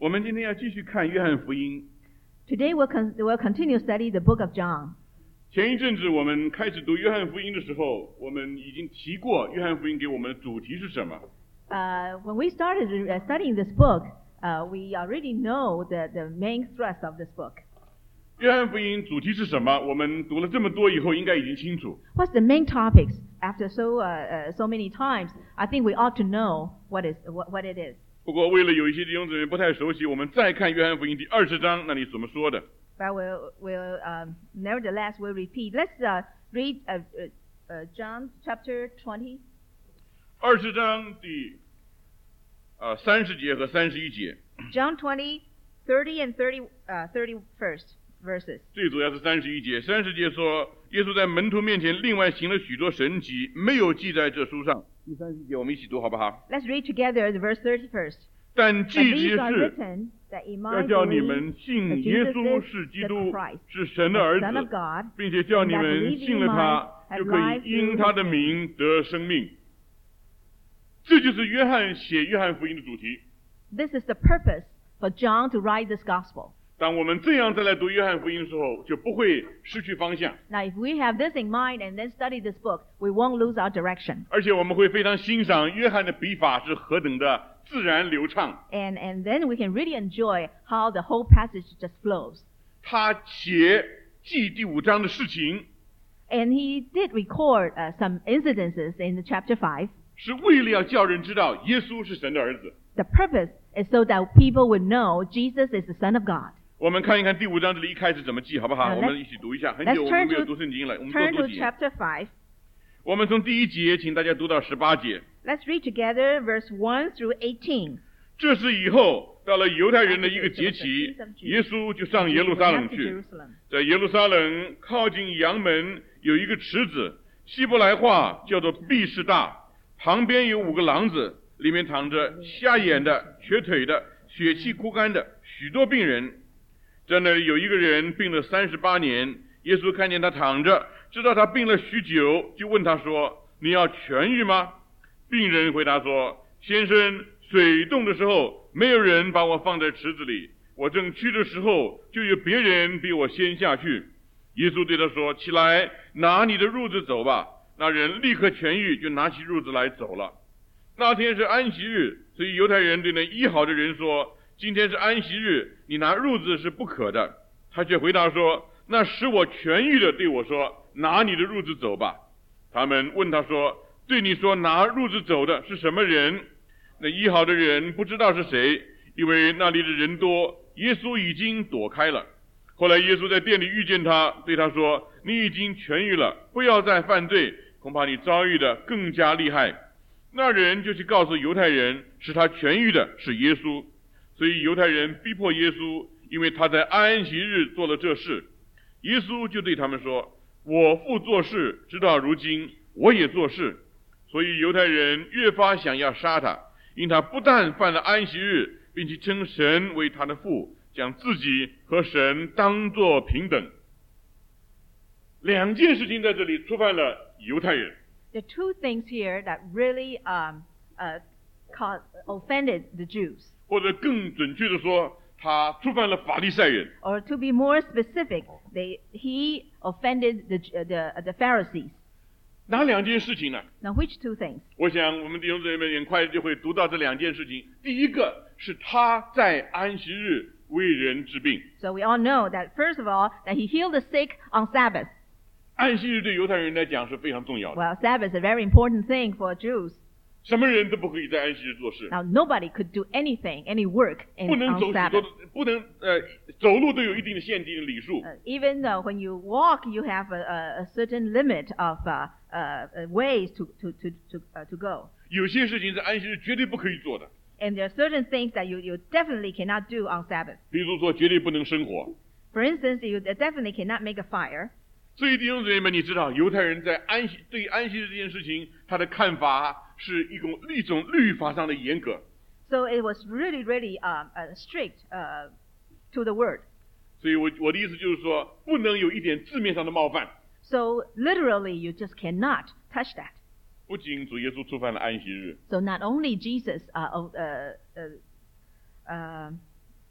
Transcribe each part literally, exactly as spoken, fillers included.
我们今天要继续看约翰福音。 Today we'll, con- we'll continue study the book of John. 前一阵子我们开始读约翰福音的时候，我们已经提过约翰福音给我们的主题是什么。 Uh, when we started uh, studying this book, uh, we already know the, the main thrust of this book. 约翰福音主题是什么？我们读了这么多以后，应该已经清楚。 What's the main topics? After so uh, uh, so many times, I think we ought to know what is what, what it is. 不过为了有一些弟兄姊妹不太熟悉，我们再看约翰福音第二十章那里怎么说的。 But we'll, we'll um, nevertheless we'll repeat. Let's uh, read uh, uh, uh, John chapter twenty. 二十章第呃三十节和三十一节。 John twenty, thirty and thirty, uh, thirty-first verses. 最主要是三十一节。三十节说，耶稣在门徒面前另外行了许多神迹，没有记在这书上。第三十节我们一起读好不好？ Let's read together the verse thirty-first. 但 But 记 these 节 are 是 written that ye 要 might 叫你 believe 们 that 信耶 Jesus 稣 is 是基 the 督， Christ, 是神的儿 the Son of 子， God, 并且叫 and 你 that 们 believing 信了 in 他， him 就 have 可以 life 因 through 他的 his 名得生命。这就是约翰写约翰福音的主题。 This is the purpose for John to write this gospel. 当我们这样再来读约翰福音的时候，就不会失去方向， Now, if we have this in mind and then study this book, we won't lose our direction. 而且我们会非常欣赏约翰的笔法是何等的自然流畅。 And, and then we can really enjoy how the whole passage just flows. 他写记第五章的事情， And he did record uh, some incidences in the chapter five. 是为了要叫人知道耶稣是神的儿子。 The purpose is so that people would know Jesus is the Son of God. 我们看一看第五章这里一开始怎么记，好不好？ Now, 我们一起读一下。很 let's 久我 turn 们没有 to- 读圣经了，我们 Turn 多 to 读几。 chapter five. 我们从第一节，请大家读到十八节。 Let's read together verse one through eighteen. 这是以后到了犹太人的一个节期，耶稣就上耶路撒冷 Back to 去。 Jerusalem. 在耶路撒冷靠近阳门有一个池子，希伯来话叫做毕士大，旁边有五个廊子，里面躺着瞎眼的、瘸腿的、血气枯干的许多病人。在那里有一个人病了三十八年，耶稣看见他躺着，知道他病了许久，就问他说：“你要痊愈吗？”病人回答说：“先生，水动的时候，没有人把我放在池子里，我正去的时候，就有别人比我先下去。”耶稣对他说：“起来，拿你的褥子走吧。”那人立刻痊愈，就拿起褥子来走了。那天是安息日，所以犹太人对那医好的人说：“今天是安息日，你拿褥子是不可的。”他却回答说：“那使我痊愈的对我说，拿你的褥子走吧。”他们问他说：“对你说拿褥子走的是什么人？”那医好的人不知道是谁，因为那里的人多，耶稣已经躲开了。后来耶稣在店里遇见他，对他说：“你已经痊愈了，不要再犯罪，恐怕你遭遇的更加厉害。”那人就去告诉犹太人，使他痊愈的是耶稣。所以犹太人逼迫耶稣，因为他在安息日做了这事。耶稣就对他们说：“我父做事，直到如今，我也做事。”所以犹太人越发想要杀他，因他不但犯了安息日，并且称神为他的父，将自己和神当作平等。两件事情在这里触犯了犹太人。 The two things here that really um, uh, caused, offended the Jews. 或者更准确的说，他触犯了法利赛人。 Or to be more specific, they, he offended the, uh, the, the Pharisees. 哪两件事情呢？ Now, which two things? 我想我们弟兄姊妹很快就会读到这两件事情。第一个是他在安息日为人治病。 So we all know that, first of all, that he healed the sick on Sabbath. 安息日对犹太人来讲是非常重要的， Well, Sabbath is a very important thing for Jews. 什么人都不可以在安息日做事， Now, nobody could do anything, any work in, 不能 on 走许多 Sabbath. 的，不能呃走路都有一定的限定的礼数。 Uh, even uh, when you walk, you have a, a, a certain limit of uh, uh, uh, ways to, to, to, to, uh, to go. 有些事情在安息日绝对不可以做的， And there are certain things that you, you definitely cannot do on Sabbath. 比如说绝对不能生火。 For instance, you definitely cannot make a fire. 所以弟兄姊妹们，你知道犹太人在安息对安息日这件事情，他的看法是一种一种律法上的严格。 So it was really, really um, uh, strict uh, to the word. 所以我我的意思就是说，不能有一点字面上的冒犯。 So literally, you just cannot touch that. 不仅主耶稣触犯了安息日， So not only Jesus uh, uh, uh, uh,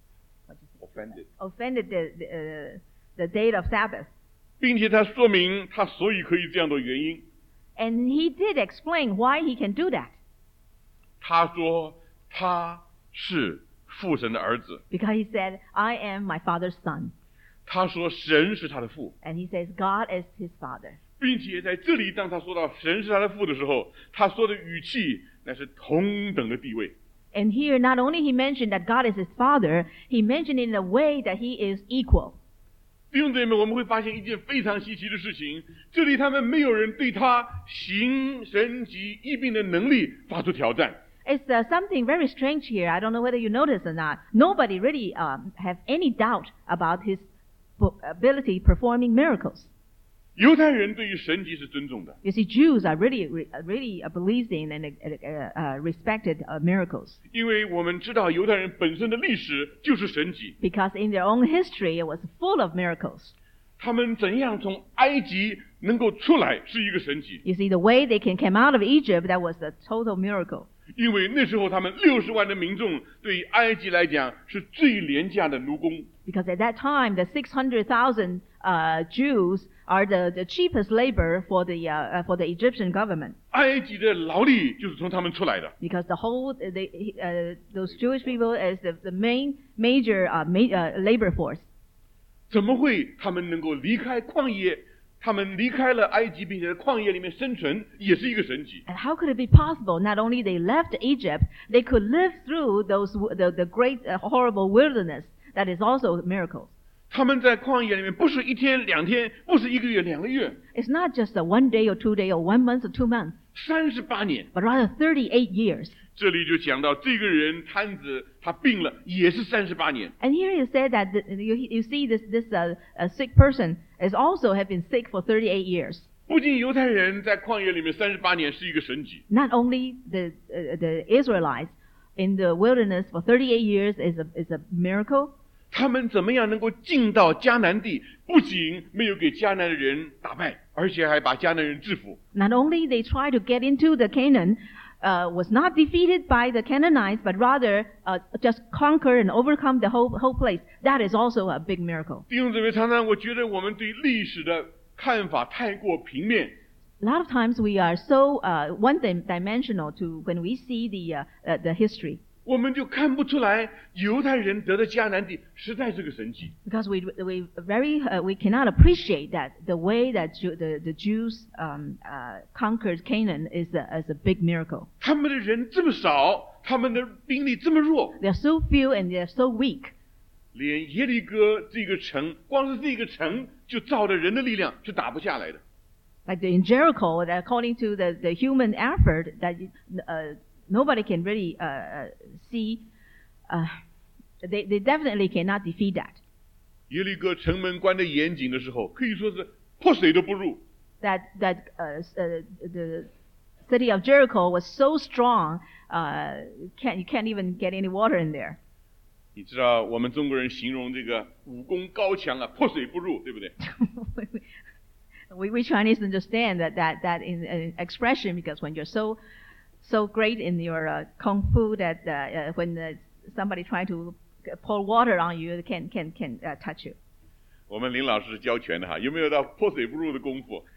offended， offended the the, uh, the date of Sabbath. 并且他说明他所以可以这样的原因。 And he did explain why he can do that. 他说他是父神的儿子， Because he said, I am my father's son. 他说神是他的父， And he says God is his father. 并且在这里当他说到神是他的父的时候，他说的语气那是同等的地位。 And here, not only he mentioned that God is his father, he mentioned it in a way that he is equal. 弟兄姊妹们，我们会发现一件非常稀奇的事情，这里他们没有人对他行神迹医病的能力发出挑战。 It's uh, something very strange here. I don't know whether you notice or not. Nobody really um, have any doubt about his po- ability performing miracles. 犹太人对于神迹是尊重的， You see, Jews are really, re- really uh, believed in and uh, uh, respected uh, miracles 因为我们知道犹太人本身的历史就是神迹。 because in their own history it was full of miracles. 他们怎样从埃及能够出来是一个神迹， You see, the way they can come out of Egypt, that was a total miracle. 因为那时候他们六十万的民众对于埃及来讲是最廉价的奴工。 Because at that time, the six hundred thousand uh, Jews are the, the cheapest labor for the, uh, uh, for the Egyptian government. 埃及的劳力就是从他们出来的。 Because the whole, the, uh, those Jewish people is the, the main major uh, ma- uh, labor force. 怎么会他们能够离开旷野？他们离开了埃及，并且在旷野里面生存，也是一个神迹。 And how could it be possible? Not only they left Egypt, they could live through those the, the great uh, horrible wilderness. That is also a miracle. 他们在旷野里面不是一天两天，不是一个月两个月， It's not just a one day or two day or one month or two months, 三十八年。 but rather thirty-eight years. 这里就讲到这个人摊子他病了，也是三十八年。 And here you said that the, you, you see this this uh, uh, sick person is also have been sick for thirty-eight years. 不仅犹太人在旷野里面三十八年是一个神迹， Not only the uh, the Israelites in the wilderness for thirty-eight years is a is a miracle. 他们怎么样能够进到迦南地？不仅没有给迦南的人打败，而且还把迦南人制服。 Not only they try to get into the Canaan, uh, was not defeated by the Canaanites, but rather uh, just conquer and overcome the whole whole place. That is also a big miracle. 弟兄姊妹，常常我觉得我们对历史的看法太过平面。 A lot of times we are so uh, one-dimensional to when we see the uh, uh, the history. 我们就看不出来犹太人得的迦南地实在是个神迹。 Because we we very uh, we cannot appreciate that the way that Jew, the the Jews um, uh, conquered Canaan is a, is a big miracle. 他们的人这么少，他们的兵力这么弱， They are so few and they are so weak. 连耶利哥这个城，光是这个城就照着人的力量是打不下来的。 Like the, in Jericho, that according to the, the human effort, that uh, nobody can really uh, uh, see. Uh, they they definitely cannot defeat that. 耶利哥城门关得严谨的时候，可以说是破水都不入。 That that uh, uh, the city of Jericho was so strong, uh, can't you can't even get any water in there. 你知道我们中国人形容这个武功高强啊，破水不入，对不对？ we we Chinese understand that that that in uh, expression because when you're so so great in your uh, kung fu that uh, uh, when uh, somebody trying to pour water on you can can can uh, touch you. 我们林老师是教拳的哈，有没有到破水不入的功夫？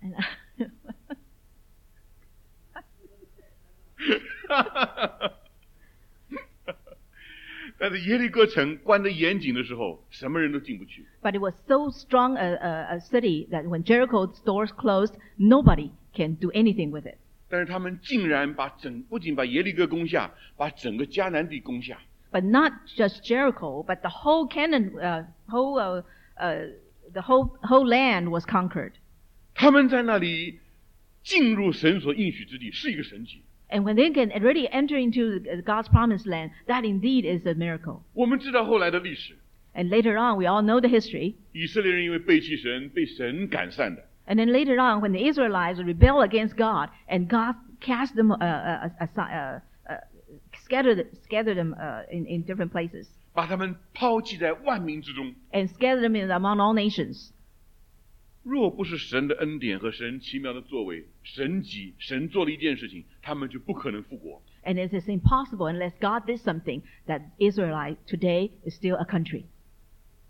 但是耶利哥城关得严谨的时候，什么人都进不去。 But it was so strong a, a, a city that when Jericho's doors closed, nobody can do anything with it. 但是他们竟然把整不仅把耶利哥攻下，把整个迦南地攻下。 But not just Jericho, but the whole Canaan, uh, whole uh, uh, the whole whole land was conquered. 他们在那里进入神所应许之地，是一个神迹。 And when they can already enter into God's promised land, that indeed is a miracle. 我们知道后来的历史， And later on, we all know the history. 以色列人因为背弃神，被神赶散的。 And then later on, when the Israelites rebel against God, and God cast them, uh, uh, uh, uh, uh, scattered, scattered them uh, in, in different places, 把他们抛弃在万民之中。 and scattered them in, among all nations. 若不是神的恩典和神奇妙的作为，神迹，神做了一件事情，他们就不可能复国。 And it is impossible unless God did something that Israelite today is still a country.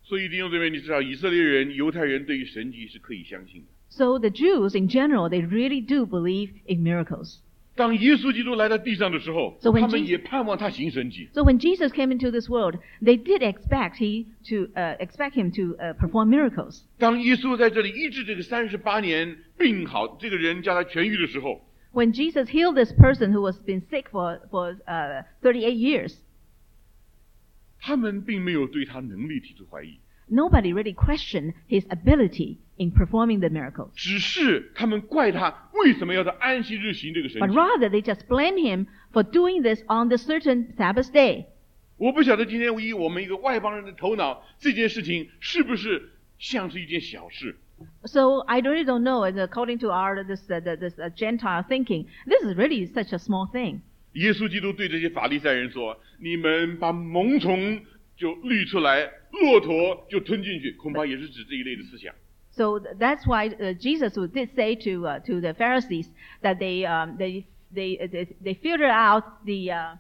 所以弟兄姊妹，你知道以色列人、犹太人对于神迹是可以相信的。 So the Jews in general, they really do believe in miracles. 当耶稣基督来到地上的时候， So when 他们 Je- 也盼望他行神迹。 So when Jesus came into this world, they did expect he to uh, expect him to uh, perform miracles. 当耶稣在这里医治这个三十八年病好这个人，叫他痊愈的时候， When Jesus healed this person who was been sick for for uh, thirty-eight years, 他们并没有对他能力提出怀疑， nobody really questioned his ability in performing the miracles. 只是他们怪他为什么要在安息日行这个神 But 迹。 rather, they just blame him for doing this on the certain Sabbath day. 我不晓得今天以我们一个外邦人的头脑，这件事情是不是像是一件小事？ So I really don't know. And according to our this uh, the- this uh, Gentile thinking, this is really such a small thing. 耶稣基督对这些法利赛人说：“你们把萌虫就滤出来，骆驼就吞进去，恐怕也是指这一类的思想。” So th- that's why uh, Jesus would- did say to uh, to the Pharisees that they um, they they uh, they, they filter out the, uh,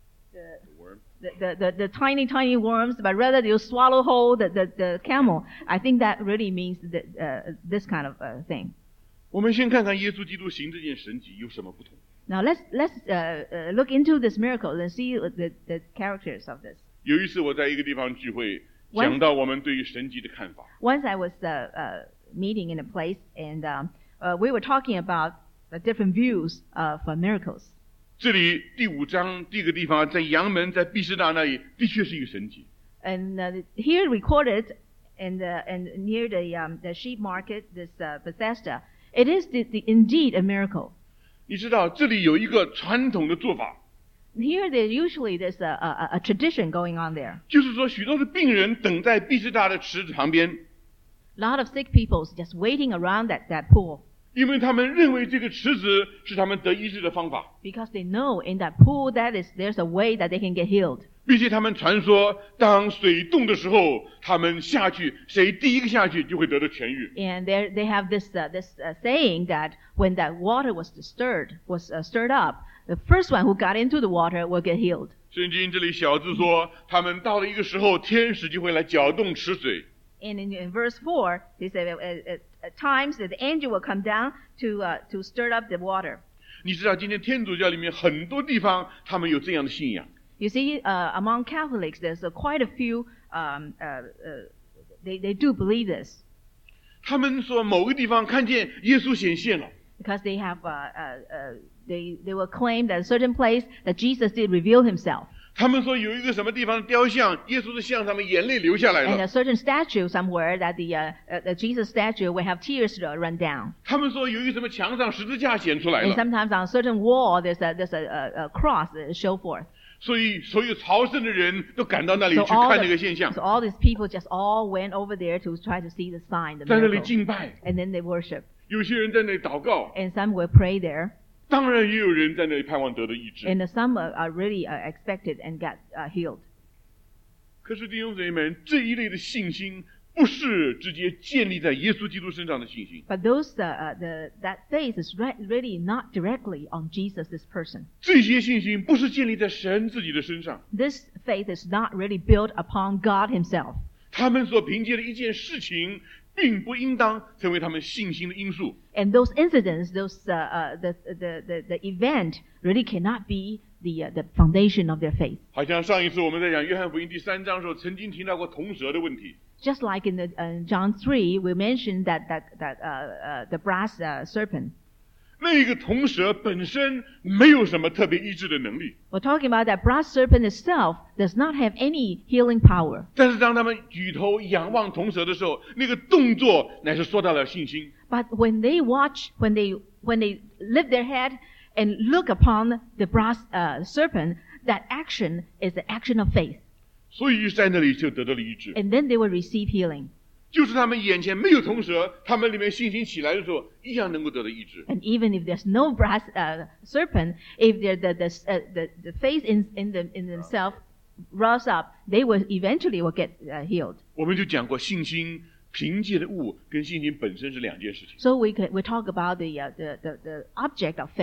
the The, the, the, the tiny, tiny worms, but rather they'll swallow whole the, the, the camel. I think that really means that, uh, this kind of uh, thing. 我们先看看耶稣基督行这件神迹有什么不同。 Now let's let's uh, uh, look into this miracle and see the, the characters of this. 有一次我在一个地方聚会， Once- 讲到我们对于神迹的看法。 Once I was uh, uh, meeting in a place, and um, uh, we were talking about the different views uh, for miracles. 这里第五章第一个地方，在阳门，在毕士大那里，的确是一个神迹。 And uh, here recorded, and uh, and near the um, the sheep market, this uh, Bethesda, it is the, the, indeed a miracle. 你知道这里有一个传统的做法， Here, there usually there's a, a, a tradition going on there. 就是说许多的病人等在毕士大的池子旁边， A lot of sick people just waiting around that, that pool 因为他们认为这个池子是他们得医治的方法， because they know in that pool that is there's a way that they can get healed. 并且他们传说，当水动的时候，他们下去，谁第一个下去就会得到痊愈。 And they they have this uh, this uh, saying that when that water was stirred was uh, stirred up, the first one who got into the water will get healed. 圣经这里小字说，他们到了一个时候，天使就会来搅动池水。 And in, in verse four, he said at, at, at times that the angel will come down to uh, to stir up the water. 你知道，今天天主教里面很多地方，他们有这样的信仰。 You see, uh, among Catholics, there's uh, quite a few. Um, uh, uh, they they do believe this 他们说某个地方看见耶稣显现了， because they have uh, uh, uh, they they will claim that a certain place that Jesus did reveal himself, 他们说有一个什么地方的雕像，耶稣的像上面眼泪流下来 and 了。 a certain statue somewhere that the uh, uh, the Jesus statue will have tears uh, run down, 他们说有一个什么墙上十字架显出来 and 了。 sometimes on a certain wall there's a there's a, a, a cross that show forth. 所以所有朝圣的人都赶到那里 So 去 all 看 the- 那个现象， so all these people just all went over there to try to see the sign, the 在那里 miracle, 敬拜。 and then they worship, 有些人在那里祷告， and some will pray there. 当然也有人在那里盼望得到医治。 And some are, are really uh, expected and got uh, healed. 可是弟兄姊妹们，这一类的信心不是直接建立在耶稣基督身上的信心， But those uh, uh, the that faith is re- really not directly on Jesus, this person. 这些信心不是建立在神自己的身上， This faith is not really built upon God Himself. 他们所凭借的一件事情，并不应当成为他们信心的因素。 And those incidents, those uh, uh, the, the the the event really cannot be the uh, the foundation of their faith. 好像上一次我们在讲约翰福音第三章的时候，曾经提到过铜蛇的问题。 Just like in the uh, John three, we mentioned that that that uh, uh, the brass uh, serpent. 那个铜蛇本身没有什么特别医治的能力， We're talking about that brass serpent itself does not have any healing power. 但是当他们举头仰望铜蛇的时候，那个动作乃是说到了信心。 But when they watch, when they when they lift their head and look upon the brass uh, serpent, that action is the action of faith, 所以在那里就得到了医治。 and then they will receive healing. 就是他们眼前没有铜蛇，他们里面信心起来的时候，一样能够得到医治。 And even if there's no brass uh, serpent, if the the the, uh, the the faith in in them in themselves rose up, they will eventually will get uh, healed. 我们就讲过，信心凭借的物跟信心本身是两件事情。 So we can, we talk about the, uh, the the the object of faith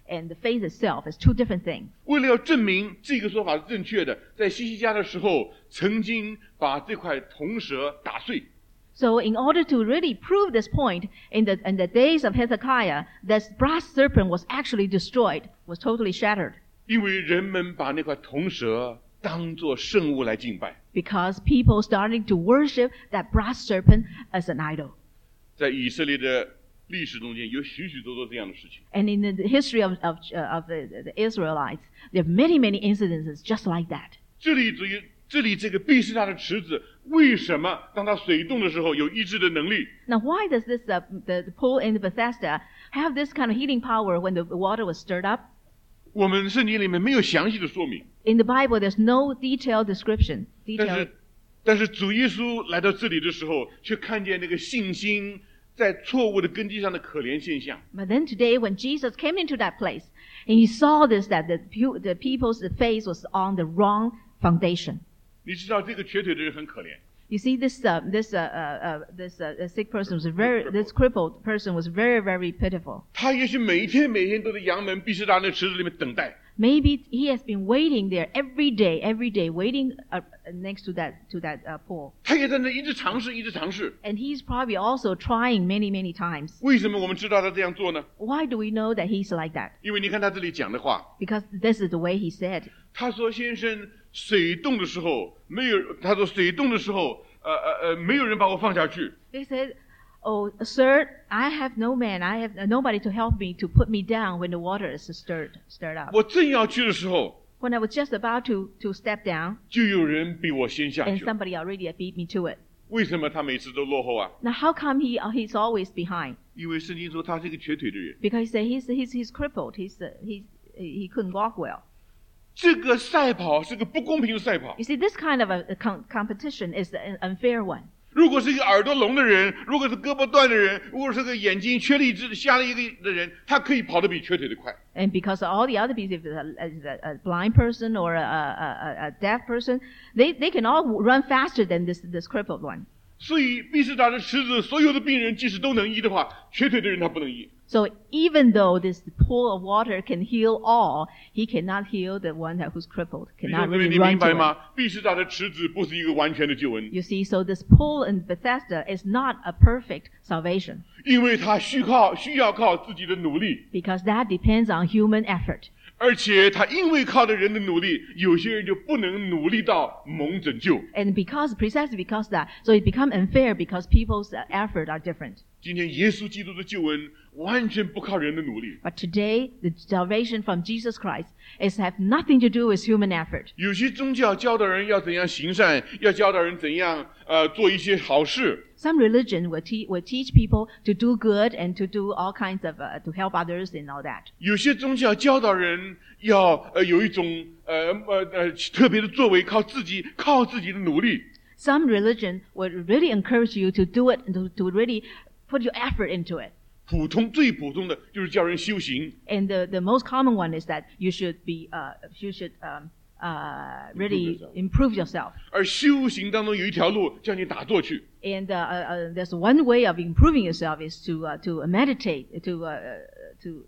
and the faith itself is two different things. 为了要证明这个说法是正确的，在西西家的时候，曾经把这块铜蛇打碎。 So in order to really prove this point, in the, in the days of Hezekiah, this brass serpent was actually destroyed, was totally shattered. 因为人们把那块铜蛇当作圣物来敬拜。 Because people started to worship that brass serpent as an idol. 在以色列的历史中间，有许许多多这样的事情。 And in the history of, of, uh, of the, the Israelites, there are many, many incidences just like that. 这里只有这里这个毕士大的池子，为什么当它水动的时候有医治的能力？ Now, why does this uh, the, the pool in Bethesda have this kind of healing power when the water was stirred up? 我们圣经里面没有详细的说明。 In the Bible, there's no detailed description. 但 Detailed. 是，但是主耶稣来到这里的时候，却看见那个信心在错误的根基上的可怜现象。 But then today, when Jesus came into that place, and he saw this, that the, pu- the people's faith was on the wrong foundation. 你知道这个瘸腿的人很可怜， You see, this uh, this uh, uh, uh, this uh, sick person was very, this crippled person was very, very pitiful. 他也许每天每天都在阳门毕士大那池子里面等待。 Maybe he has been waiting there every day, every day, waiting uh, next to that to that uh, pool. 他也在那一直尝试，一直尝试。 And he's probably also trying many, many times. 为什么我们知道他这样做呢？ Why do we know that he's like that? 因为你看他这里讲的话， Because this is the way he said. 他说：“先生，水动的时候没有，他说水动的时候，呃呃呃，没有人把我放下去。 He said, "Oh, sir, I have no man. I have nobody to help me to put me down when the water is stirred stirred up. 我正要去的时候， When I was just about to to step down, 就有人比我先下 and 去了。 somebody already beat me to it. 为什么他每次都落后啊？ Now, how come he uh, he's always behind? 因为圣经说他是一个瘸腿的人。 Because he said he's he's he's crippled. He's uh, he's he couldn't walk well. 这个赛跑是个不公平的赛跑。 You see, this kind of a, a com- competition is an unfair one. 如果是一个耳朵聋的人，如果是胳膊断的人，如果是个眼睛缺了一只、瞎了一个的人，他可以跑得比瘸腿的快。 And because all the other people, if it's a, is a, a blind person or a, a, a, a deaf person, they, they can all run faster than this this crippled one. 所以毕士大的池子，所有的病人即使都能医的话，瘸腿的人他不能医。 So even though this pool of water can heal all, he cannot heal the one that who's crippled, 弟兄 cannot 姊妹， really 你 run 明白 to 吗 it.？ 毕士大的池子不是一个完全的救恩， You see, so this pool in Bethesda is not a perfect salvation 因为他需靠需要靠自己的努力， because that depends on human effort. 而且他因为靠着人的努力，有些人就不能努力到蒙拯救。 And because, precisely because that, so it becomes unfair because people's uh, effort are different. 今天耶稣基督的救恩完全不靠人的努力， But today, the salvation from Jesus Christ is have nothing to do with human effort. 有些宗教教导人要怎样行善，要教导人怎样呃做一些好事。 Some religion will, te- will teach people to do good and to do all kinds of, uh, to help others and all that. 有些宗教教导人要呃有一种呃呃呃特别的作为，靠自己靠自己的努力。 Some religion would really encourage you to do it and to, to really put your effort into it. 普通最普通的就是叫人修行， And the, the most common one is that you should be, uh, you should um, uh, really improve yourself. 而修行当中有一条路叫你打坐去。 And uh, uh, uh, there's one way of improving yourself is to uh, to meditate, to uh, uh, to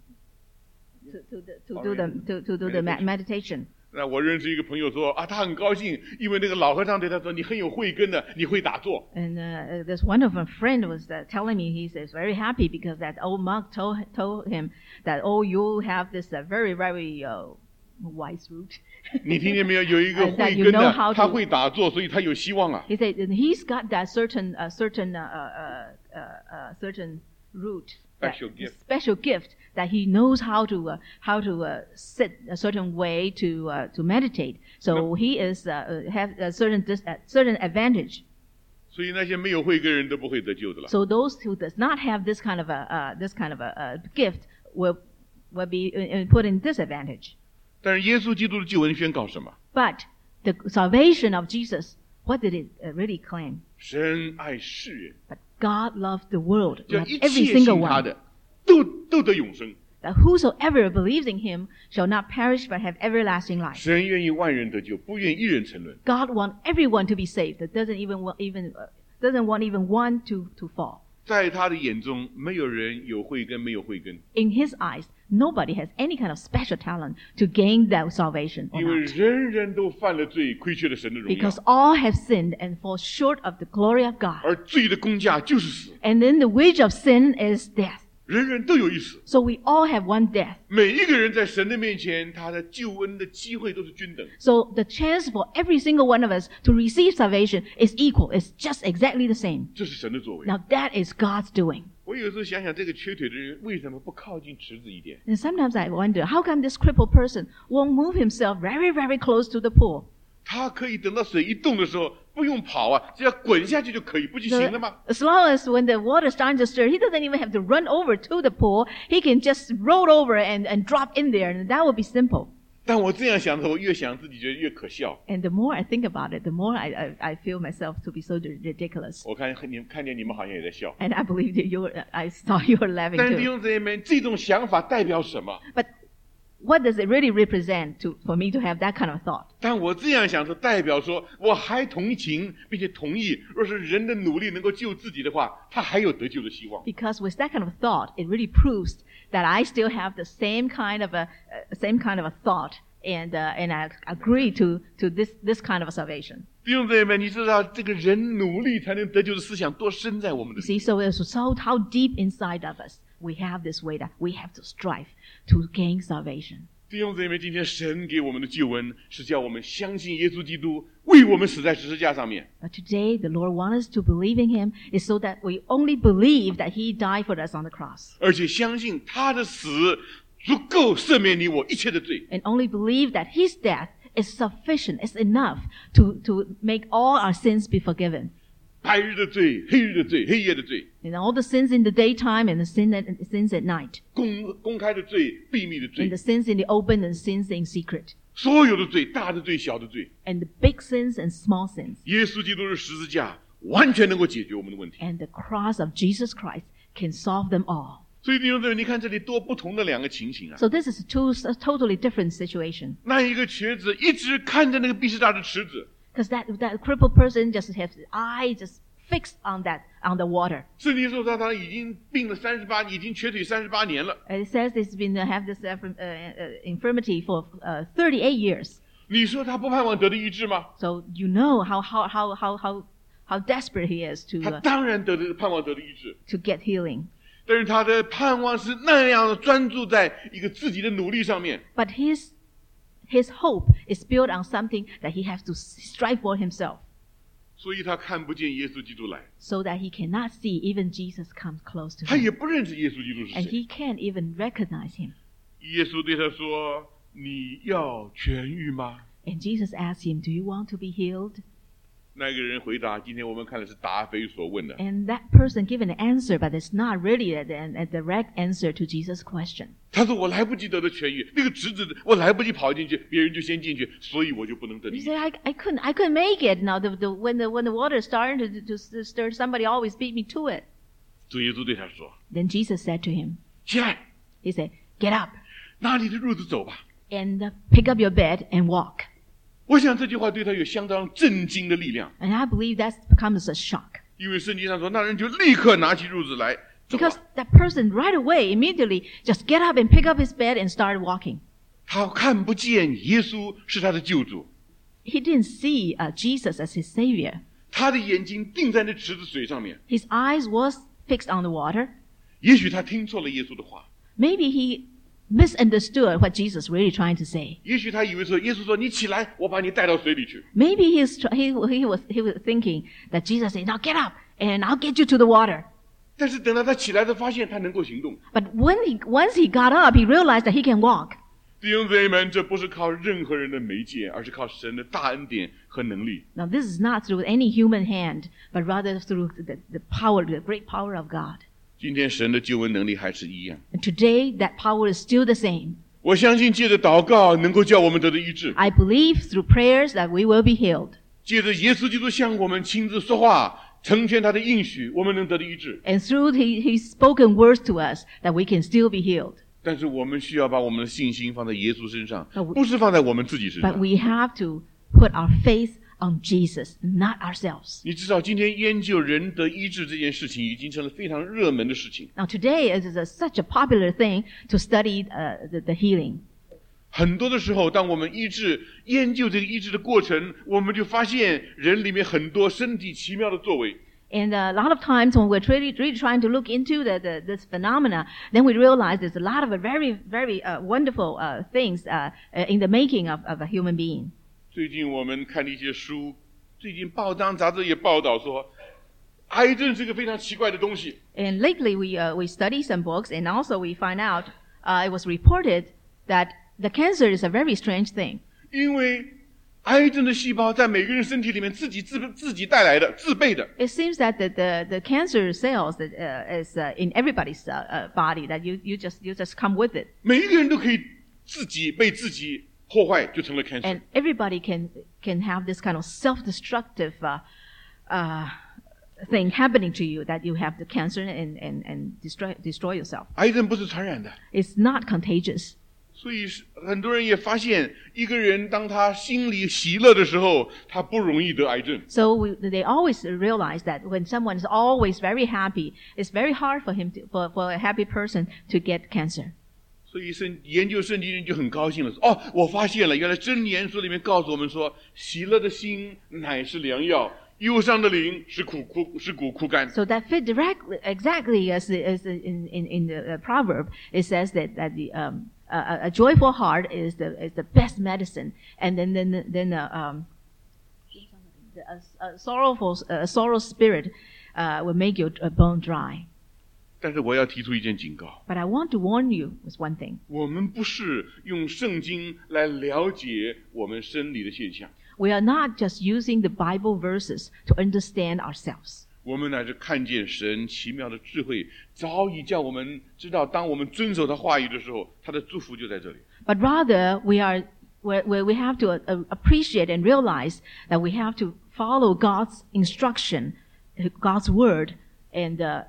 to to, the, to do the to, to do the ma- meditation. 那我认识一个朋友说啊，他很高兴，因为那个老和尚对他说：“你很有慧根的，你会打坐。” And uh, this one of my friend was uh, telling me he is very happy because that old monk told told him that oh you have this uh, very very uh, wise root. 你听见没有？有一个 And that 慧 you 根 know 的 how，to- 他会打坐，所以他有希望啊。 He said and he's got that certain uh, certain uh, uh, uh, uh, certain root, that Special gift. special gift that he knows how to uh, how to uh, sit a certain way to uh, to meditate. So No. he is uh, uh, have a certain dis- uh, certain advantage. 所以那些没有慧根人都不会得救的了。 So those who does not have this kind of a uh, this kind of a, a gift will will be uh, put in disadvantage. 但是耶稣基督的救恩宣告什么？ But the salvation of Jesus, what did it uh, really claim? 神爱世人， But God loved the world, 叫 loved 一 every 切 single 信他 one. 的都都得永生。 That whosoever believes in him shall not perish but have everlasting life. 神愿意万人得救，不愿一人沉沦。 God wants everyone to be saved. That doesn't even want even uh, doesn't want even one to to fall. 在他的眼中，没有人有慧根，没有慧根。 In his eyes, nobody has any kind of special talent to gain that salvation or 因为 not. 人人都犯了罪，亏缺了神的荣耀 Because。all have sinned and fall short of the glory of God. 而罪的工价就是死， And then the wage of sin is death. 人人都有一死。 So we all have one death. 每一个人在神的面前，他的救恩的机会都是均等。 So the chance for every single one of us to receive salvation is equal. It's just exactly the same. 这是神的作为。 Now that is God's doing. 我有时候想想，这个缺腿的人为什么不靠近池子一点？ And sometimes I wonder, how come this crippled person won't move himself very, very close to the pool? 他可以等到水一动的时候，不用跑啊，只要滚下去就可以，不就 So 行了吗？ as long as when the water starts to stir, he doesn't even have to run over to the pool. He can just roll over and, and drop in there, and that would be simple. 但我这样想的时候，我越想自己觉得越可笑。 And the more I think about it, the more I, I, I feel myself to be so ridiculous. 我看你们看见你们好像也在笑。 And I believe that you were, I saw you were laughing 但是弟 too. 兄姊妹们，这种想法代表什么？ But what does it really represent to, for me to have that kind of thought? 但我这样想是代表说，我还同情并且同意，若是人的努力能够救自己的话，他还有得救的希望。 Because with that kind of thought, it really proves that I still have the same kind of a uh, same kind of a thought, and uh, and I agree to to this this kind of a salvation. 弟兄姊妹们，你知道这个人努力才能得救的思想多深在我们的 You 里？ see, so it's so how deep inside of us we have this way that we have to strive to gain salvation. 弟兄姊妹，今天神给我们的救恩是叫我们相信耶稣基督为我们死在十字架上面。 But today, the Lord wants us to believe in Him is so that we only believe that He died for us on the cross, 而且相信他的死足够赦免你我一切的罪。 and only believe that His death is sufficient, is enough to to make all our sins be forgiven. 白日的罪、黑日的罪、黑夜的罪， And all the sins in the daytime and the sin at, sins at night, 公公开的罪、秘密的 and 罪 the，sins in the open and sins in secret, 所有的罪，大的罪、小的罪， and the big sins and small sins. 耶稣基督的十字架完全能够解决我们的问题。 And the cross of Jesus Christ can solve them all. 所以弟兄姊妹，你看这里多不同的两个情形啊！ So this is two a totally different situation. 那一个瘸子一直看着那个毕士大的池子， Because that, that crippled person just has his eye just fixed on that, on the water. 圣经说他他已经病了三十八，已经瘸腿三十八年了。 And it says he's been uh, have this uh, from- uh, uh, infirmity for uh, thirty-eight years. 你说他不盼望得的医治吗？ So you know how, how, how, how, how, how desperate he is to, 他 uh, 当然得的盼望得的医治， to get healing. 但是他的盼望是那样专注在一个自己的努力上面。 But his, his hope is built on something that he has to strive for himself, 所以他看不见耶稣基督来， so that he cannot see even Jesus comes close to 他 him. 也不认识耶稣基督是 And 谁。 he can't even recognize him. 耶稣对他说：“你要痊愈吗 And Jesus asked him, do you want to be healed? ？” 那个人回答：“今天我们看的是答非所问的。 And that person gave an answer, but it's not really a, a, a direct answer to Jesus' question. 他说：“我来不及得的痊愈，那个池子我来不及跑进去，别人就先进去，所以我就不能得 He 医 said, I, I couldn't, I couldn't make it. Now, the, the, when the when the water started to, to, to stir, somebody always beat me to it. 主耶稣对他说 Then Jesus said to him,：“ 起来， He said, get up 拿你的褥子走吧。 and uh, pick up your bed and walk. ” 我想这句话对他有相当震惊的力量， And I believe that becomes a shock. 因为圣经上说，那人就立刻拿起褥子来走 Because 了。 that person right away, immediately, just get up and pick up his bed and start walking. 他看不见耶稣是他的救主， He didn't see uh, Jesus as his savior. 他的眼睛定在那池子水上面。 His eyes was fixed on the water. 也许他听错了耶稣的话， Maybe he misunderstood what Jesus really trying to say. 也许他以为说耶稣说你起来，我把你带到水里去。 Maybe he's, tr- he, he, was, he was thinking that Jesus said, now get up and I'll get you to the water. 但是等到他起来的发现他能够行动。 But when he, once he got up, he realized that he can walk. 弟兄姊妹们，这不是靠任何人的媒介，而是靠神的大恩典和能力。 Now this is not through any human hand, but rather through the, the power, the great power of God. 今天神的救恩能力还是一样。 And today, that power is still the same. 我相信借着祷告能够叫我们得到医治， I believe through prayers that we will be healed. 借着耶稣基督向我们亲自说话，成全他的应许，我们能得到医治。 And through he, his spoken words to us, that we can still be healed. 但是我们需要把我们的信心放在耶稣身上 But we-， 不是放在我们自己身 But 上。 we have to put our faith on Jesus, not ourselves. 你知道，今天研究人得医治这件事情已经成了非常热门的事情。 Now today it is a, such a popular thing to study uh, the, the healing. 很多的时候，当我们医治、研究这个医治的过程，我们就发现人里面很多身体奇妙的作为。 And a lot of times when we're really, really trying to look into the, the, this phenomena, then we realize there's a lot of very, very uh, wonderful uh, things uh, uh, in the making of, of a human being. 最近我们看了一些书，最近报章杂志也报道说，癌症是个非常奇怪的东西。 And lately we, uh, we study some books, and also we find out uh, it was reported that the cancer is a very strange thing. 因为癌症的细胞在每个人身体里面自己自自己带来的、自备的。 It seems that the, the, the cancer cells that uh, is uh, in everybody's uh, uh, body, that you, you, just, you just come with it. 每一个人都可以自己被自己破坏，就成了 cancer。 And everybody can, can have this kind of self-destructive uh, uh, thing happening to you, that you have the cancer and, and, and destroy, destroy yourself. 癌症不是传染的， It's not contagious. 所以很多人也发现，一个人当他心里喜乐的时候，他不容易得癌症。 So we, they always realize that when someone is always very happy, it's very hard for him to, for, for a happy person to get cancer. 所以圣研究圣经人就很高兴了，说哦，我发现了，原来箴言书里面告诉我们说，喜乐的心乃是良药，忧伤的灵是苦枯是骨枯干。 So that fit directly, exactly as, as in, in, in the uh, proverb, it says that, that the, um, a, a joyful heart is the, is the best medicine. And then, then, then, uh, um, the, a, a sorrowful, a sorrow spirit, uh, will make your uh, bone dry. 但是我要提出一件警告， But I want to warn you with one thing. 我们不是用圣经来了解我们生理的现象， We are not just using the Bible verses to understand ourselves. 我们乃是看见神奇妙的智慧，早已叫我们知道，当我们遵守他话语的时候，他的祝福就在这里。 But rather, we are where, where we have to uh, appreciate and realize that we have to follow God's instruction, uh, God's word, and uh,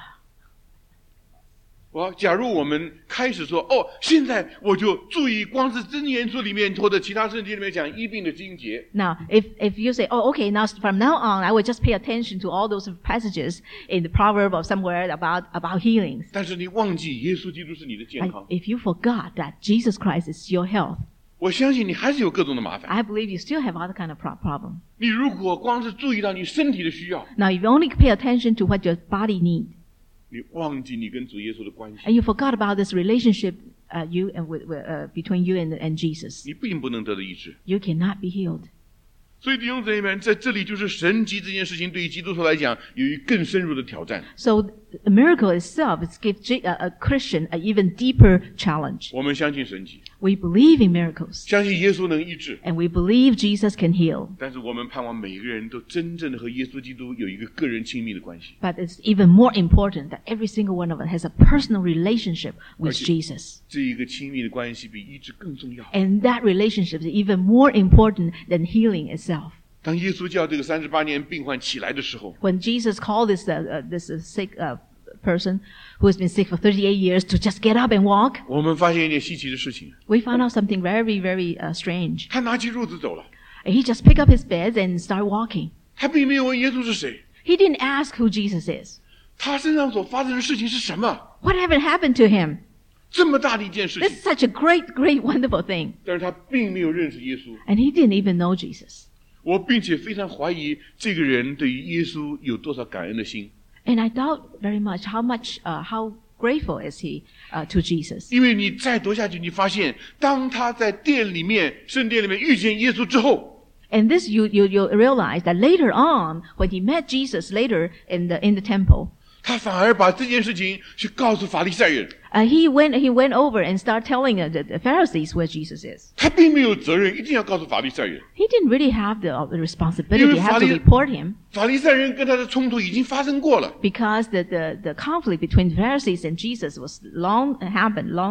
我假如我们开始说，哦，现在我就注意，光是箴言书里面或者其他圣经里面讲医病的经节， now, if if you say, "Oh, okay, now from now on, I will just pay attention to all those passages in the proverb or somewhere about about healings," 但是你忘记耶稣基督是你的健 and 康， if you forgot that Jesus Christ is your health, 我相信你还是有各种的麻烦。 I believe you still have other kind of pro- problem. 你如果光是注意到你身体的需要， Now, if you only pay attention to what your body needs, 你忘记你跟主耶稣的关系， and you forgot about this relationship uh, you and with, with, uh, between you and, and Jesus, 你并不能得到医治。 you cannot be healed. 所以弟兄姊妹们，在这里就是神迹这件事情，对于基督徒来讲，有一更深入的挑战。 So the miracle itself is give J- a, a Christian an even deeper challenge. 我们相信神迹， We believe in miracles, 相信耶稣能医治， and we believe Jesus can heal. 但是我们盼望每个人都真正的和耶稣基督有一个个人亲密的关系。 But it's even more important that every single one of us has a personal relationship with Okay. Jesus. 这一个亲密的关系比医治更重要。 And that relationship is even more important than healing itself. 当耶稣叫这个三十八年病患起来的时候， When Jesus called this uh, uh, this uh, sick uh, person who has been sick for thirty-eight years to just get up and walk, 我们发现一件稀奇的事情， we found out something very, very uh, strange. 他拿起褥子走了， And he just picked up his bed and started walking. 他并没有问耶稣是谁， He didn't ask who Jesus is. 他身上所发生的事情是什么， What had happened to him? 这么大的一件事 This 情 is，such a great, great, wonderful thing. 但是他并没有认识耶稣。 And he didn't even know Jesus. 我并且非常怀疑这个人对于耶稣有多少感恩的心， And I doubt very much how much, uh, how grateful is he uh, to Jesus. 因为你再读下去，你发现当他在殿里面、圣殿里面遇见耶稣之后， And this, you, you, you realize that later on, when he met Jesus later in the, in the temple, 他反而把这件事情去告诉法利赛人， uh, he went, he went over and started telling uh, the, the Pharisees where Jesus is. 他并没有责任一定要告诉法利赛人。 He didn't really have the, uh, the responsibility, You have to Phari- report him, 法利赛人跟他的冲突已经发生过了， because the, the, the conflict between Pharisees and Jesus was long, happened long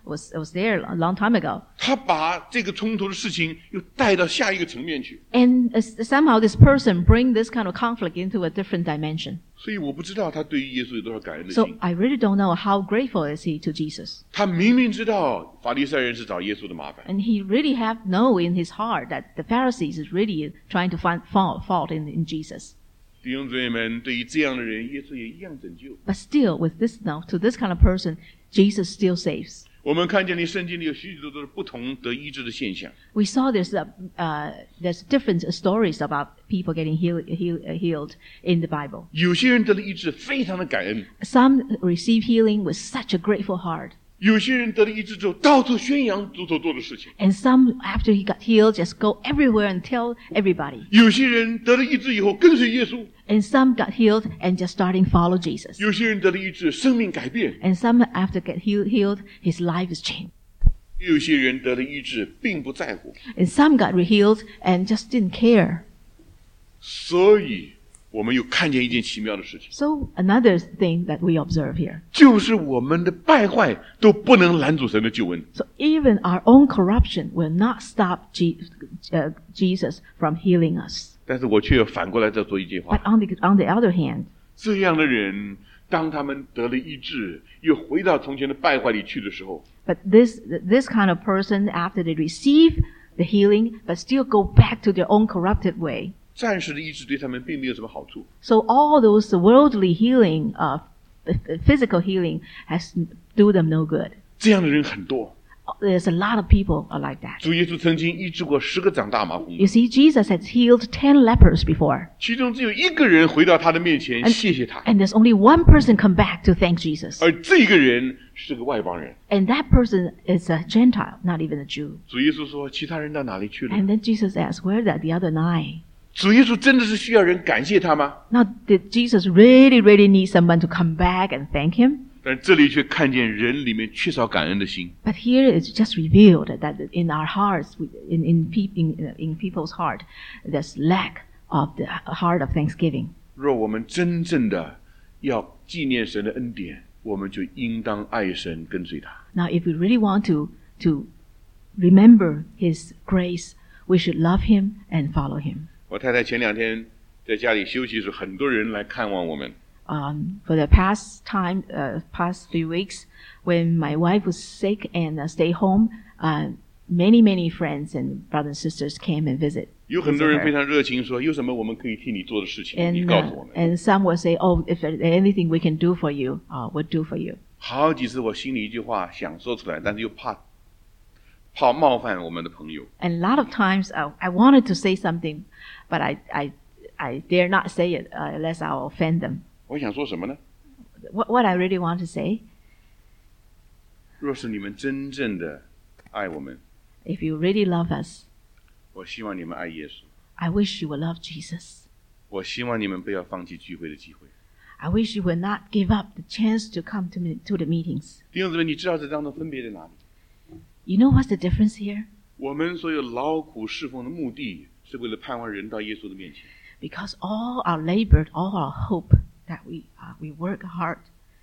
was was there a long time ago. 他把这个冲突的事情又带到下一个层面去。 And uh, somehow this person bring this kind of conflict into a different dimension. 所以我不知道他对于耶稣有多少感恩的 So 心。 I really don't know how grateful is he to Jesus. 他明明知道法利赛人是找耶稣的麻烦， And he really have know in his heart that the Pharisees is really trying to find fault, fault in, in Jesus. 弟兄姊妹们，对于这样的人，耶稣也一样拯救。 But still, with this now, to this kind of person, Jesus still saves. 我们看见你圣经里有许许多多的不同得医治的现象。 We saw there's a, uh, there's different stories about people getting heal, heal, uh, healed in the Bible. 有些人得了医治，非常的感恩； Some receive healing with such a grateful heart. 有些人得了医治之后，到处宣扬主所做的事情； And some, after he got healed, just go everywhere and tell everybody. 有些人得了医治以后跟随耶稣； And some got healed and just starting follow Jesus. 有些人得了医治，生命改变； And some, after get healed, healed, his life is changed. 有些人得了医治，并不在乎。 And some got healed and just didn't care. 所以，我们又看见一件奇妙的事情， So another thing that we observe here. 就是我们的败坏都不能拦阻神的救恩。 So even our own corruption will not stop Je- uh, Jesus from healing us. 但是我却反过来再说一句话 But：on the, on the other hand, 这样的人，当他们得了医治，又回到从前的败坏里去的时候， but this, this kind of person, after they receive the healing, but still go back to their own corrupted way. 暂时的医治对他们并没有什么好处。 So all those worldly healing, uh, physical healing, has do them no good. 这样的人很多。 There's a lot of people are like that. 主耶稣曾经医治过十个长大麻风的， You see, Jesus has healed ten lepers before, 其中只有一个人回到他的面前 And- 谢谢他， and there's only one person come back to thank Jesus. 而这个人是个外邦人。 And that person is a Gentile, not even a Jew. 主耶稣说：“其他人到哪里去了 And then Jesus asked, where are the other nine?？” 主耶稣真的是需要人感谢他吗？ Now, did Jesus really, really need someone to come back and thank him? 但这里却看见人里面缺少感恩的心。 But here it's just revealed that in our hearts, in, in, pe- in, in people's heart, there's lack of the heart of thanksgiving. 若我们真正的要纪念神的恩典，我们就应当爱神，跟随他。 Now, if we really want to, to remember his grace, we should love him and follow him. 我太太前两天在家里休息的时候，很多人来看望我们。 Um, for the past time, uh, past few weeks, when my wife was sick and uh, stay home, uh, many, many friends and brothers and sisters came and visit. 有很多人 visit 非 her. 常热情，说有什么我们可以替你做的事情，你 And, 告 uh, 诉我们。 and some will say, oh, if there's anything we can do for you, uh, we'll do for you. 好几次我心里一句话想说出来，但是又怕怕冒犯我们的朋友。 And a lot of times uh, I wanted to say something, but I, I, I dare not say it uh, unless I'll offend them. 我想说什么呢？ What, what I really want to say, 若是你们真正的爱我们， if you really love us, 我希望你们爱耶稣。 I wish you would love Jesus. 我希望你们不要放弃聚会的机会。 I wish you would not give up the chance to come to, me, to the meetings. 弟兄姊妹，你知道这当中分别在哪里？ You know what's the difference here? 我们所有劳苦侍奉的目的，是为了盼望人到耶稣的面前。 Because all our labor, all our hope that we uh, we work hard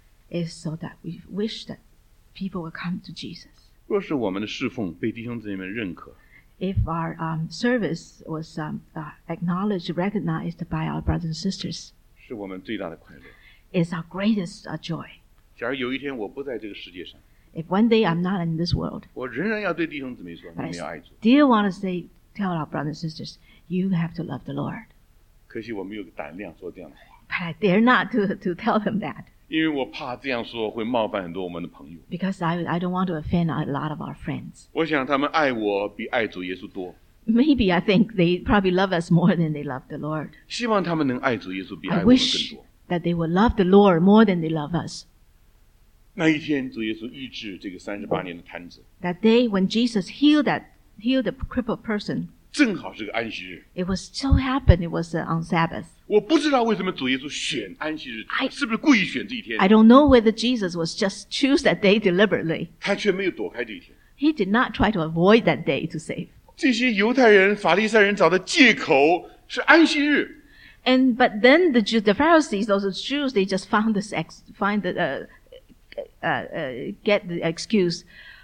is so that we wish that people will come to Jesus. 若是我们的侍奉被弟兄姊妹们认可， If our um, service was um, uh, acknowledged, recognized by our brothers and sisters, 是我们最大的快乐。 it's our greatest uh, joy. 假如有一天我不在这个世界上， If one day I'm not in this world, 我仍然要对弟兄姊妹说：你 but I 们要爱主。 still want to say, tell our brothers and sisters, you have to love the Lord. 可惜我没有胆量说这样的话， But I dare not to, to tell them that. 因为我怕这样说会冒犯很多我们的朋友。 Because I, I don't want to offend a lot of our friends. 我想他们爱我比爱主耶稣多， Maybe I think they probably love us more than they love the Lord. 希望他们能爱主耶稣比爱 I 我们更 wish 多。 that they would love the Lord more than they love us. 那一天，主耶稣医治这个三十八年的瘫子， That day when Jesus healed that healed the crippled person, 正好是个安息日。 it was so happened it was uh, on Sabbath. 我不知道为什么主耶稣选安息日 I-， 是不是故意选这一天？ I don't know whether Jesus was just choose that day deliberately. 他却没有躲开这一天。 He did not try to avoid that day to save. 这些犹太人、法利赛人找的借口是安息日， And but then the Jews, the Pharisees, those Jews, they just found this ex, find the uh, uh, uh, get the excuse.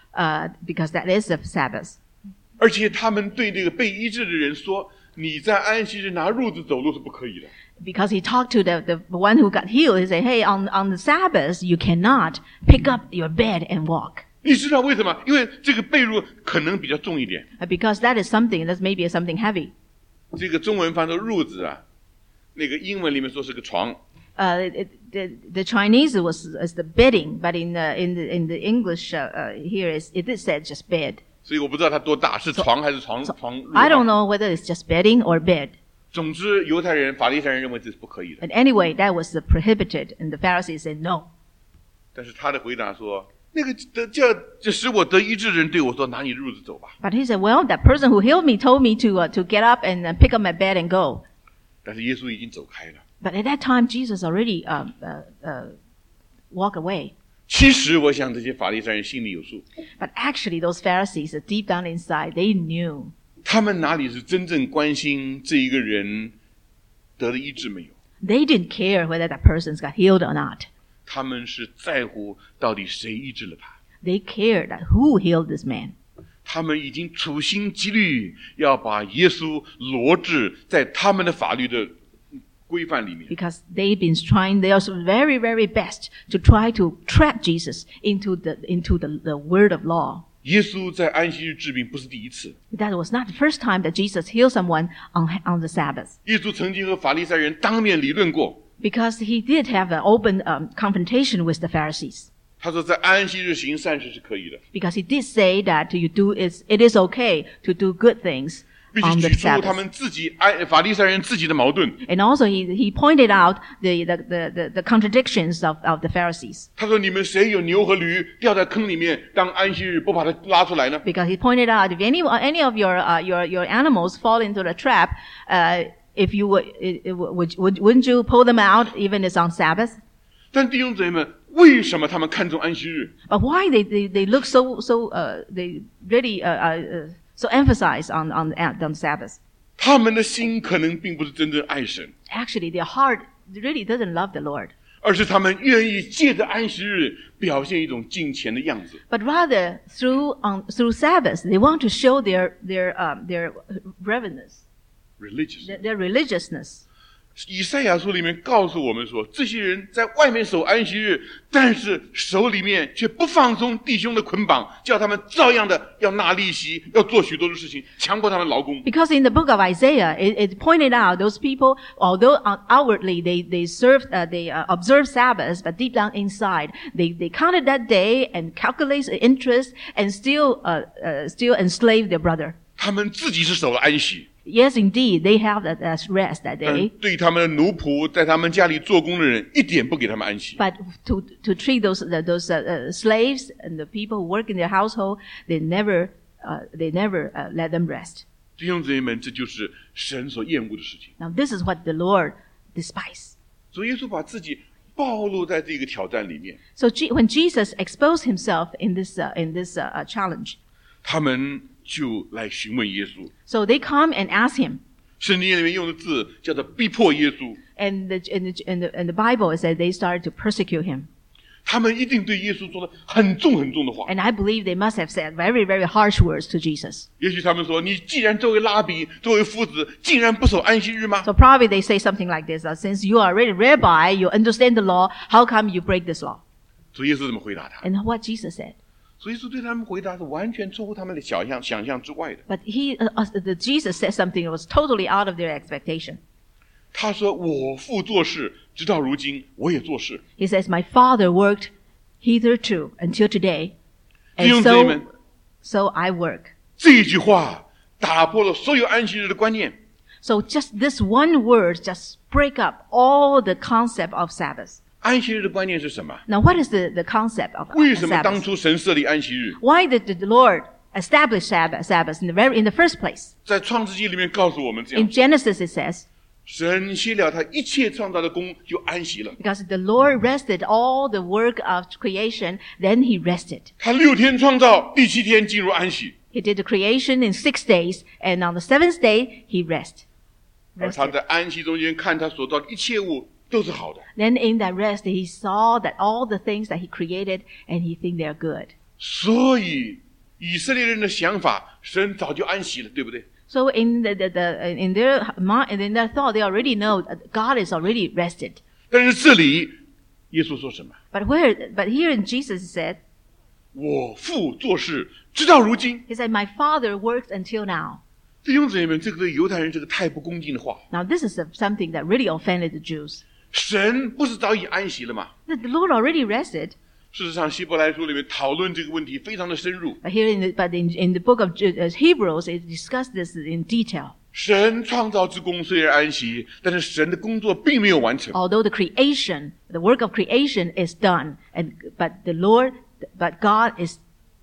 uh, because that is the Sabbath. 而且他们对这个被医治的人说，你在安息日拿褥子走路是不可以的。 Because he talked to the, the one who got healed, he said, hey, on, on the Sabbath, you cannot pick up your bed and walk. 你知道为什么？因为这个被褥可能比较重一点。 Because that is something, that's maybe something heavy. 这个中文翻作褥子啊，那个英文里面说是个床。 Uh, it, the, the Chinese was is the bedding, but in the, in the, in the English uh, uh, here is, it is said just bed. 所以我不知道它多大，是床还是床 So, 床褥。 I don't know whether it's just bedding or bed. 总之，犹太人、法利赛人认为这是不可以的。 But anyway, that was the prohibited, and the Pharisees said no. 但是他的回答说：“那个得叫这使我得医治的人对我说，拿你褥子走吧。” But he said, well, that person who healed me told me to uh, to get up and uh, pick up my bed and go. 但是耶稣已经走开了。 But at that time, Jesus already uh, uh, uh, walked away. 其实我想这些法利赛人心里有数， But actually, those Pharisees, uh, deep down inside, they knew. 他们哪里是真正关心这一个人得了医治没有？ They didn't care whether that person's got healed or not. 他们是在乎到底谁医治了他。 They cared that who healed this man. 他们已经处心积虑要把耶稣罗治在他们的法律的规范里面。 Because they've been trying their very, very best to try to trap Jesus into the into the, the word of law. 耶稣在安息日治病不是第一次。 That was not the first time that Jesus healed someone on, on the Sabbath. 耶稣曾经和法利赛人当面理论过。 Because he did have an open um, confrontation with the Pharisees. 他说，在安息日行善事是可以的， Because he did say that you do is it is okay to do good things 并且 on the 举出他 Sabbath. 们自己安法利赛人自己的矛盾。 And also he, he pointed out the, the, the, the, the contradictions of, of the Pharisees. 他说：“你们谁有牛和驴掉在坑里面，当安息日不把它拉出来呢？ Because he pointed out if any any of your uh, your your animals fall into the trap, uh, if you would, it, it, would would wouldn't you pull them out even it's on Sabbath? 但弟兄姊妹们，为什么他们看重安息日？ But why they, they, they look so so uh, they really uh, uh, uh, so emphasize on on on Sabbath? 他们的心可能并不是真正爱神， Actually, their heart really doesn't love the Lord, 而是他们愿意借着安息日表现一种敬虔的样子。 but rather through on through Sabbath they want to show their their um, their reverence, religious。 their, their religiousness. 以赛亚书里面告诉我们说，这些人在外面守安息日，但是手里面却不放松弟兄的捆绑，叫他们照样的要纳利息，要做许多的事情，强迫他们劳工。 Because in the book of Isaiah, it, it pointed out those people, although outwardly they they served, uh, they uh, observed Sabbath, but deep down inside, they they counted that day and calculated the interest and still uh, uh, still enslaved their brother. 他们自己是守了安息， Yes, indeed, they have that as rest that 但 day. 对他们的奴仆，在他们家里做工的人，一点不给他们安息。 But to to treat those the, those uh, uh, slaves and the people who work in their household, they never uh, they never uh, let them rest. 弟兄姊妹们，这就是神所厌恶的事情。 Now this is what the Lord despises. 所以耶稣把自己暴露在这个挑战里面， So G- when Jesus exposed himself in this uh, in this uh, uh, challenge, 他们就来询问耶稣。 so they come and ask him. 圣经里面用的字叫做逼迫耶稣， And the, in, the, in, the, in the Bible, it says they started to persecute him. 他们一定对耶稣说了很重很重的话。 And I believe they must have said very, very harsh words to Jesus. 也许他们说：“你既然作为拉比，作为夫子，竟然不守安息日吗 So probably they say something like this, uh, since you are already rabbi, you understand the law, how come you break this law? ？” 所以耶稣怎么回答他？ And what Jesus said. 所以耶稣对他们回答是完全出乎他们的想象想象之外的。 But he, uh, uh, the Jesus said something that was totally out of their expectation. 他说：“我父做事，直到如今，我也做事。 He says, my father worked hitherto until today, 弟兄 and 姊妹们， so, so I work. ” 这一句话打破了所有安息日的观念。 So just this one word just break up all the concept of Sabbath. 安息日的观念是什么？ Now, what is the, the concept of 为什么当 Sabbath? 初神设立安息日？ Why did the Lord establish Sabbath, Sabbath in the very in the first place? 在创世纪里面告诉我们这 In 样： Genesis, it says, 神歇了他一切创造的功，就安息了。 because the Lord rested all the work of creation, then He rested. 他六天创造，第七天进入安息。 He did the creation in six days, and on the seventh day He rest. 而他 rested. 在安息中间看他所造的一切物都是好的。 Then in that rest, He saw that all the things that He created, and He think they are good. 所以以色列人的想法，神早就安息了，对不对？ So in the, the, the in their mind, in their thought, they already know that God is already rested. 但是这里耶稣说什么？ But where? But here in Jesus said, 我父做事直到如今。 He said, "My Father works until now." 弟兄姊妹们，这个对犹太人这个太不恭敬的话， Now this is something that really offended the Jews. 神不是早已安息了吗？ The the Lord already rested. 事实上，希伯来书里面讨论这个问题非常的深入。 But here in the, but in, in the book of Ju- uh, Hebrews, it discussed this in detail. 神创造之功虽然安息，但是神的工作并没有完成。 Although the creation, the work of creation is done, and but the Lord, but God is,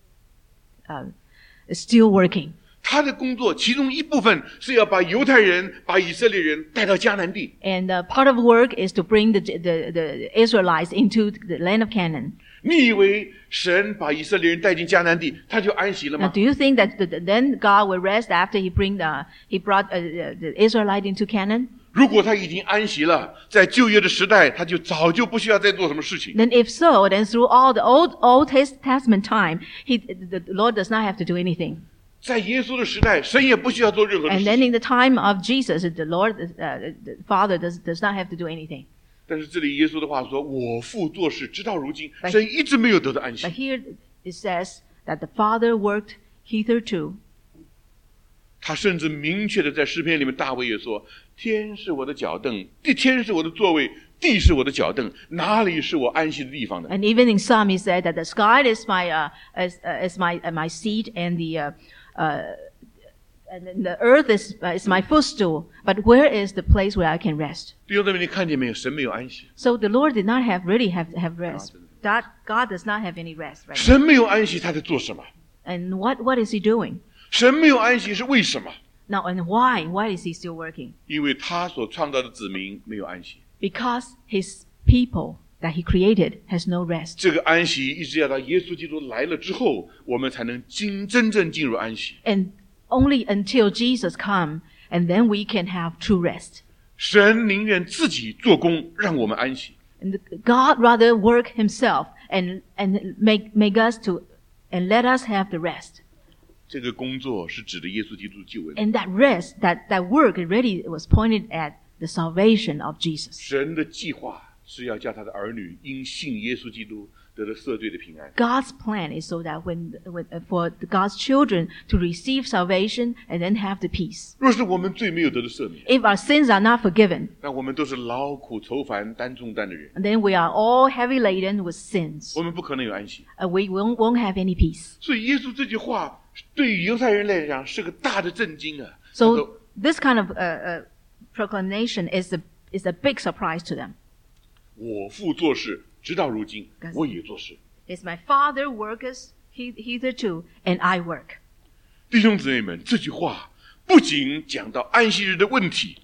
uh, is still working. 他的工作其中一部分是要把犹太人、把以色列人带到迦南地。 And uh, part of the work is to bring the, the the Israelites into the land of Canaan. 你以为神把以色列人带进迦南地，他就安息了 Now, 吗？ do you think that the, the, then God will rest after He bring the He brought uh, the the Israelite into Canaan? 如果他已经安息了，在旧约的时代，他就早就不需要再做什么事情。 Then, if so, then through all the old Old Testament time, He the Lord does not have to do anything. 在耶稣的时代，神也不需要做任何的 And 事 then 情。 in the time of Jesus, the Lord, uh, the Father does does not have to do anything. 但是这里耶稣的话说：“我父做事，直到如今， But- 神一直没有得到安息 But。here it says that the Father worked hitherto. ” 他甚至明确的在诗篇里面，大卫也说：“天是我的脚凳，地天是我的座位，地是我的脚凳，哪里是我安息的地方呢？” And even in Psalm, he said that the sky is my uh, is, uh, is my uh, my seat, and the uh, uh, and then the earth is uh, is my footstool. But where is the place where I can rest? 弟兄姊妹，你看见没有？神没有安息， So the Lord did not have really have have rest. God God does not have any rest right now. 神没有安息，他在做什么？ And what what is He doing 神没有安息是为什么？ now? And why why is He still working? 因为他所创造的子民没有安息。 Because His people that He created has no rest. 这个安息一直要到耶稣基督来了之后，我们才能进真正进入安息。 And only until Jesus come, and then we can have true rest. 神宁愿自己做工，让我们安息。 And God rather work Himself and and make make us to and let us have the rest. 这个工作是指的耶稣基督的救恩。 And that rest, that that work, really was pointed at the salvation of Jesus. 神的计划是要叫他的儿女因信耶稣基督得到赦罪的平安。 God's plan is so that when, when uh, for God's children to receive salvation and then have the peace. 若是我们罪没有得到赦免， If our sins are not forgiven, 那我们都是劳苦愁烦担重担的人， and then we are all heavy laden with sins. 我们不可能有安息。 Uh, we won't, won't have any peace. 所以耶稣这句话对于犹太人来讲是个大的震惊啊！他说 So this kind of uh, uh, proclamation is a is a big surprise to them. 我父做事，直到如今 Yes. 我也做事。 It's my Father worketh he- hitherto, and I work. 弟兄姊妹们，这句话不仅讲到安息日的问题，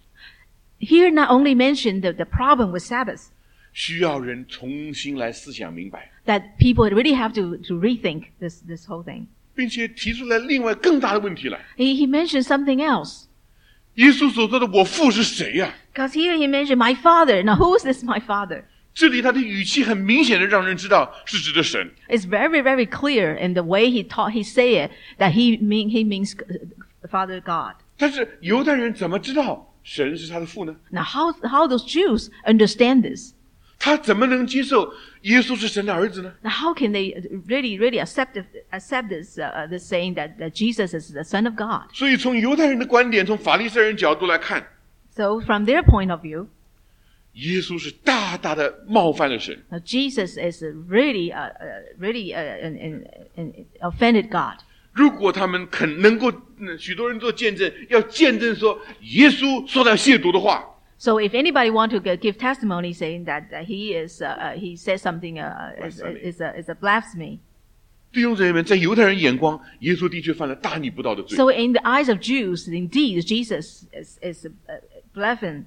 Here not only mentioned the, the problem with Sabbath, 需要人重新来思想明白， that people really have to, to rethink this, this whole thing. 并且提出来另外更大的问题来。 He, he mentioned something else. 耶稣所说的“我父”是谁呀、 Because here he mentioned my Father. Now who is this my Father? 这里他的语气很明显的让人知道是指的神。 It's very, very clear in the way he taught, he say it, that he, mean, he means Father God. 但是犹太人怎么知道神是他的父呢？ Now how, how those Jews understand this? 他怎么能接受耶稣是神的儿子呢？ Now, how can they really, really accept it, accept this, uh, this saying that, that Jesus is the Son of God? 所以从犹太人的观点，从法利赛人角度来看， So, from their point of view, 耶稣是大大的冒犯了神。 now Jesus is really, uh, uh, really uh, an, an, an offended God. 如果他们肯能够，嗯许多人做见证，要见证说耶稣说到亵渎的话， So, if anybody want to g- give testimony saying that uh, he is, uh, uh, he said something uh, is, Blasphemy. is, a, is a blasphemy. 弟兄姊妹们，在犹太人眼光，耶稣的确犯了大逆不道的罪。 So, in the eyes of Jews, indeed, Jesus is, is uh, blasphemy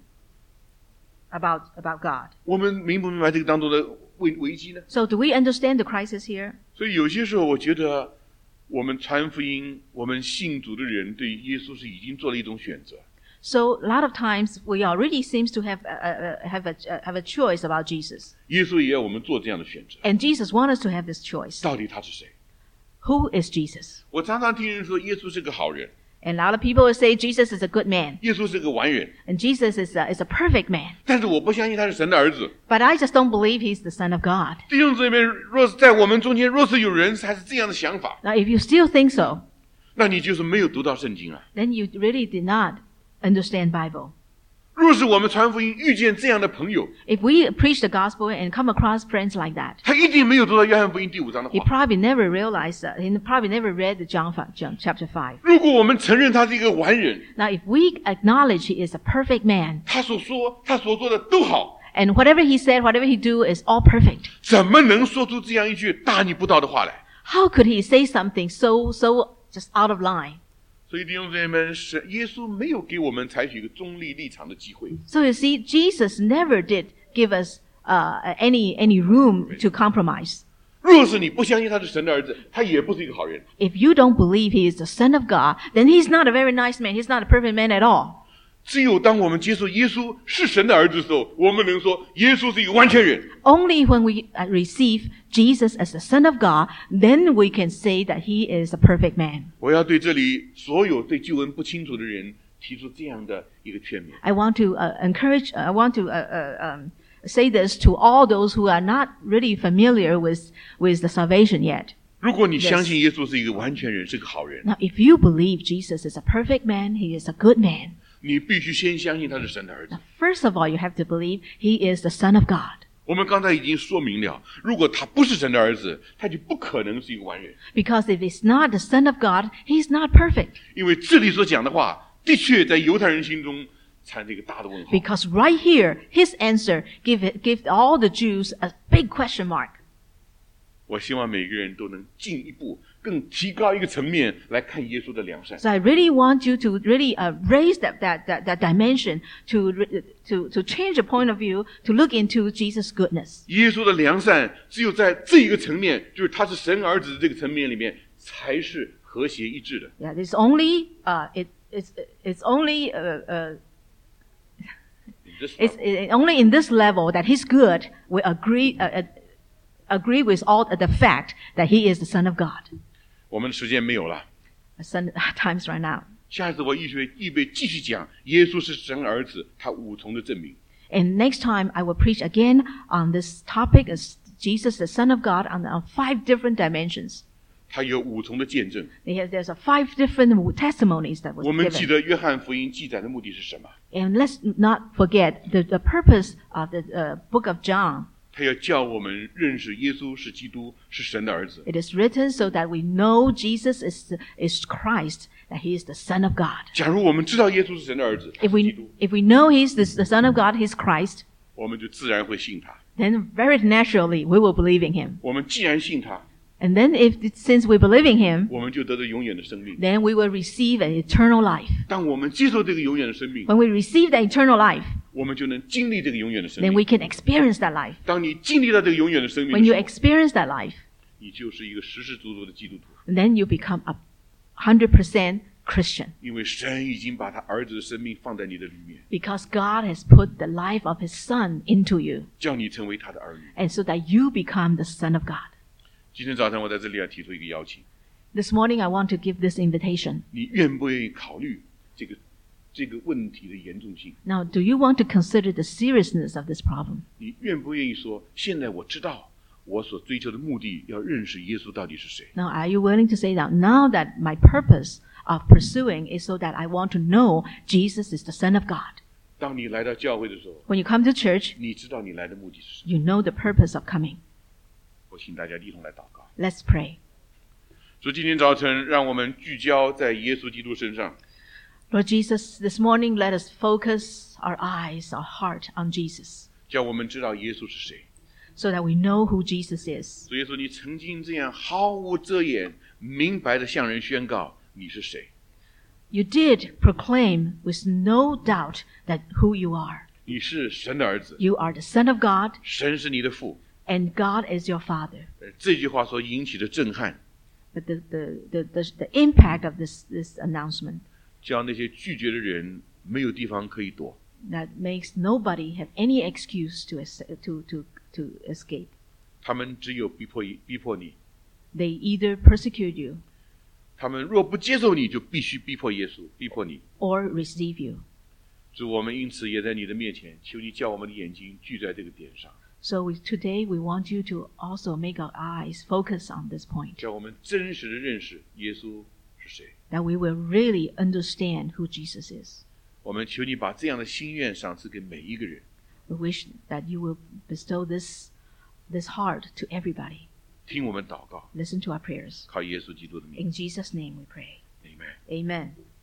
about about God. 我们明不明白这个当中的危危机呢？ So, do we understand the crisis here? 所以有些时候，我觉得我们传福音，我们信主的人对耶稣是已经做了一种选择。 So a lot of times we already seems to have uh, uh, have a uh, have a choice about Jesus, 耶稣也要我们做这样的选择。 and Jesus wants us to have this choice. 到底他是谁？ Who is Jesus? 我常常听人说耶稣是个好人， And a lot of people will say Jesus is a good man. 耶稣是个完人， And Jesus is a, is a perfect man. 但是我不相信他是神的儿子。 But I just don't believe he's the Son of God. 弟兄姊妹，若是在我们中间，若是有人还是这样的想法， Now, if you still think so, 那你就是没有读到圣经啊。 then you really did not understand Bible. 若是我们传福音遇见这样的朋友， If we preach the gospel and come across friends like that, 他一定没有读到约翰福音第五章的 he 话。 probably never realized that. He probably never read the John, John chapter five. 如果我们承认他是一个完人， Now, if we acknowledge he is a perfect man, 他所说、他所做的都好， and whatever he said, whatever he do is all perfect, 怎么能说出这样一句大逆不道的话来？ how could he say something so so just out of line? 所以弟兄姊妹们，神耶稣没有给我们采取一个中立立场的机会。 So you see, Jesus never did give us uh, any any room to compromise. 若是你不相信他是神的儿子，他也不是一个好人。 If you don't believe he is the Son of God, then he's not a very nice man. He's not a perfect man at all. 只有当我们接受耶稣是神的儿子的时候，我们能说耶稣是一个完全人。 Only when we uh, receive Jesus as the Son of God, then we can say that he is a perfect man. 我要对这里所有对救恩不清楚的人提出这样的一个劝勉。 I want to uh, encourage, I want to uh, uh, um, say this to all those who are not really familiar with, with the salvation yet. 如果你相信耶稣是一个完全人，是个好人， Now, if you believe Jesus is a perfect man, he is a good man. 你必须先相信他是神的儿子 Now,。first of all, you have to believe he is the Son of God. 我们刚才已经说明了，如果他不是神的儿子，他就不可能是一个完人。 Because if he's not the Son of God, he's not perfect. 因为这里所讲的话，的确在犹太人心中产生一个大的问号。 Because right here, his answer give it, give all the Jews a big question mark. 我希望每个人都能进一步、更提高一个层面来看耶稣的良善。 So I really want you to really uh, raise that, that, that, that dimension to, to, to change the point of view, to look into Jesus' goodness. 耶稣的良善，只有在这一个层面，就是他是神儿子的这个层面里面，才是和谐一致的。 Yeah, it's only, uh, it, it's, it's only, uh, uh, This it's it, only in this level that he's good. We agree, uh, uh, agree with all the fact that he is the Son of God. 我们的时间没有了， Son, times right now. 下一次我预备预备继续讲耶稣是神儿子，他五重的证明。 And next time I will preach again on this topic as Jesus, the Son of God, on, on five different dimensions. 他有五重的见证。 There- There's a five different testimonies that was 我们记 given. 得约翰福音记载的目的是什么？ And let's not forget the, the purpose of the uh, book of John. 他要叫我们认识耶稣是基督，是神的儿子。 It is written so that we know Jesus is, is Christ, that he is the Son of God. 假如我们知道耶稣是神的儿子，他 If 是基 we, 督， if we know he's the, the Son of God, he's Christ, 我们就自然会信他。 then very naturally we will believe in him. 我们既然信他， And then if, since we believe in him, 我们就得到永远的生命。 then we will receive an eternal life. 当我们接受这个永远的生命， When we receive the eternal life, 我们就能经历这个永远的生 then 命。 we can experience that life. 当你经历到这个永远的生命 When 的 you 时候， experience that life, 你就是一个实实足足的基督徒， then you become a one hundred percent Christian. 因为神已经把他儿子的生命放在你的里面， Because God has put the life of his Son into you, 叫你成为他的儿女。 and so that you become the Son of God. 今天早上我在这里要提出一个邀请， This morning I want to give this invitation. 你愿不愿意考虑这个这个问题的严重性？ Now, do you want to consider the seriousness of this problem? 你愿不愿意说，现在我知道我所追求的目的，要认识耶稣到底是谁？ Now, are you willing to say that now that my purpose of pursuing is so that I want to know Jesus is the Son of God? 当你来到教会的时候， When you come to church, 你知道你来的目的是什么？ you know the purpose of coming. 我请大家一同来祷告。 Let's pray. 所以今天早晨，让我们聚焦在耶稣基督身上， Lord Jesus, this morning let us focus our eyes, our heart on Jesus, 叫我们知道耶稣是谁。 so that we know who Jesus is. 主耶稣，你曾经这样毫无遮掩、明白的向人宣告你是谁。 You did proclaim with no doubt that who you are. 你是神的儿子， You are the Son of God, 神是你的父。 and God is your Father. 呃这句话所引起的震撼， But the, the, the, the, the impact of this, this announcement, 叫那些拒绝的人没有地方可以躲。 that makes nobody have any excuse to, es- to, to, to escape. 他们只有逼迫逼迫你， They either persecute you 他们若不接受你，就必须逼迫耶稣，逼迫你。 or receive you. 主，我们因此也在你的面前，求你叫我们的眼睛聚在这个点上， So we, today we want you to also make our eyes focus on this point, 叫我们真实的认识耶稣是谁。 that we will really understand who Jesus is. 我们求你把这样的心愿赏赐给每一个人。 We wish that you will bestow this, this heart to everybody. 听我们祷告， Listen to our prayers. 靠耶稣基督的名 In Jesus' name we pray. ，Amen。 Amen.